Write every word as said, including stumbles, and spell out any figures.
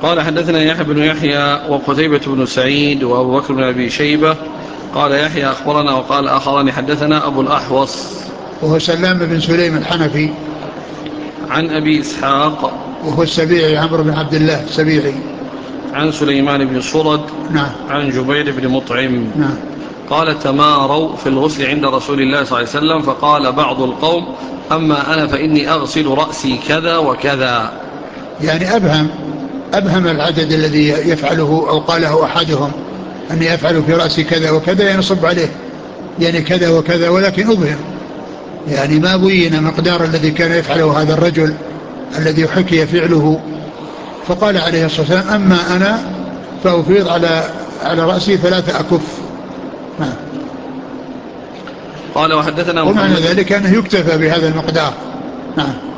قال حدثنا يحيى بن يحيى وقتيبة بن سعيد وأبو بكر بن أبي شيبة. قال يحيى أخبرنا وقال آخران حدثنا أبو الأحوص وهو سلام بن سليم الحنفي عن أبي إسحاق وهو السبيعي عمرو بن عبد الله السبيعي عن سليمان بن صرد نعم عن جبير بن مطعم نعم. قال تماروا في الغسل عند رسول الله صلى الله عليه وسلم فقال بعض القوم أما أنا فإني أغسل رأسي كذا وكذا. يعني أبهم أبهم العدد الذي يفعله أو قاله أحدهم أني يفعل في رأسي كذا وكذا ينصب عليه يعني كذا وكذا، ولكن أبهم يعني ما بين مقدار الذي كان يفعله هذا الرجل الذي حكي فعله. فقال عليه الصلاة والسلام أما أنا فأفيض على على رأسي ثلاثة أكف. نعم. قال وحدثنا ومعنى محمد ذلك أنه يكتفى بهذا المقدار. نعم.